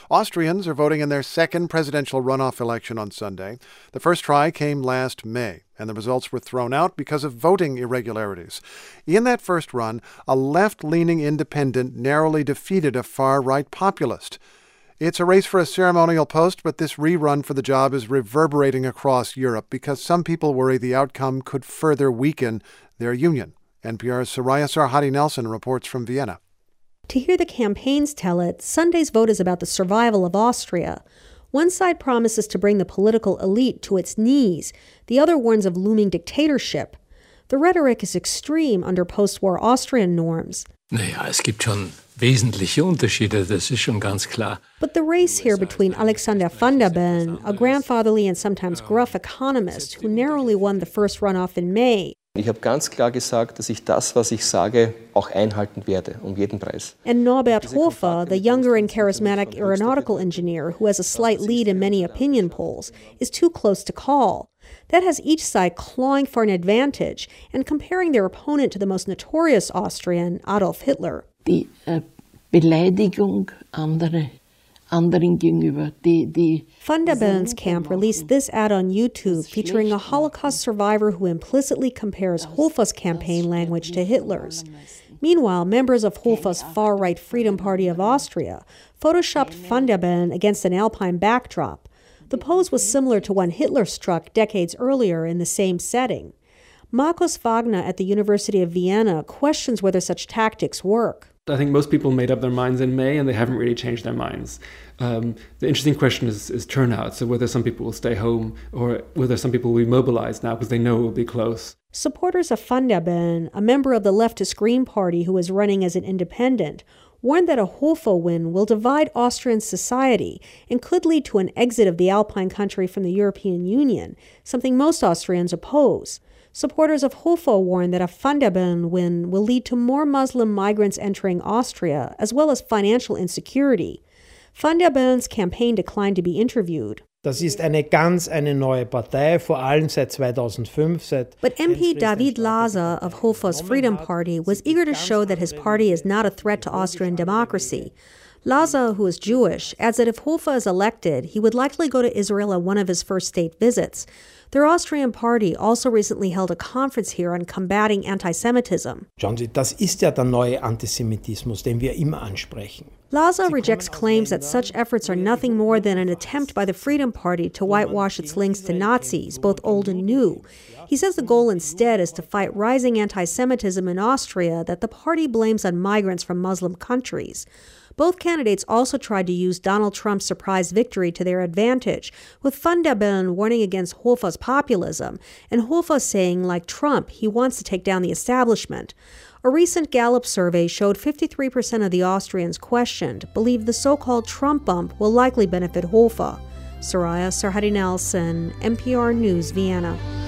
Austrians are voting in their second presidential runoff election on Sunday. The first try came last May, and the results were thrown out because of voting irregularities. In that first run, a left-leaning independent narrowly defeated a far-right populist. It's a race for a ceremonial post, but this rerun for the job is reverberating across Europe because some people worry the outcome could further weaken their union. NPR's Soraya Sarhadi-Nelson reports from Vienna. To hear the campaigns tell it, Sunday's vote is about the survival of Austria. One side promises to bring the political elite to its knees. The other warns of looming dictatorship. The rhetoric is extreme under post-war Austrian norms. Naja, es gibt schon wesentliche Unterschiede, das ist schon ganz klar. But the race here between Alexander Van der Bellen, a grandfatherly and sometimes gruff economist who narrowly won the first runoff in May, Ich habe ganz klar gesagt, dass ich das, was ich sage, auch einhalten werde, um jeden Preis. and Norbert Hofer, the younger and charismatic aeronautical engineer who has a slight lead in many opinion polls, is too close to call. That has each side clawing for an advantage and comparing their opponent to the most notorious Austrian, Adolf Hitler. Die Beleidigung anderen gegenüber. Van der Bellen's camp released this ad on YouTube featuring a Holocaust survivor who implicitly compares Hofer's campaign language to Hitler's. Meanwhile, members of Hofer's far-right Freedom Party of Austria photoshopped Van der Bellen against an Alpine backdrop. The pose was similar to one Hitler struck decades earlier in the same setting. Markus Wagner at the University of Vienna questions whether such tactics work. I think most people made up their minds in May and they haven't really changed their minds. The interesting question is turnout, so whether some people will stay home or whether some people will be mobilized now because they know it will be close. Supporters of Van der Bellen, a member of the leftist Green Party who is running as an independent, warned that a Hofer win will divide Austrian society and could lead to an exit of the Alpine country from the European Union, something most Austrians oppose. Supporters of Hofer warn that a Van der Bellen win will lead to more Muslim migrants entering Austria, as well as financial insecurity. Van der Bellen's campaign declined to be interviewed. Das ist eine neue Partei, vor allem seit 2005. But MP David Laza of Hofer's Freedom Party was eager to show that his party is not a threat to Austrian democracy. Laza, who is Jewish, adds that if Hofer is elected, he would likely go to Israel on one of his first state visits. Their Austrian party also recently held a conference here on combating anti-Semitism. Schauen Sie, das ist ja der neue Antisemitismus, den wir immer ansprechen. Laza rejects claims that such efforts are nothing more than an attempt by the Freedom Party to whitewash its links to Nazis, both old and new. He says the goal instead is to fight rising anti-Semitism in Austria that the party blames on migrants from Muslim countries. Both candidates also tried to use Donald Trump's surprise victory to their advantage, with Van der Bellen warning against Hofer's populism, and Hofer saying, like Trump, he wants to take down the establishment. A recent Gallup survey showed 53% of the Austrians questioned believe the so-called Trump bump will likely benefit Hofer. Soraya Sarhadi-Nelson, NPR News, Vienna.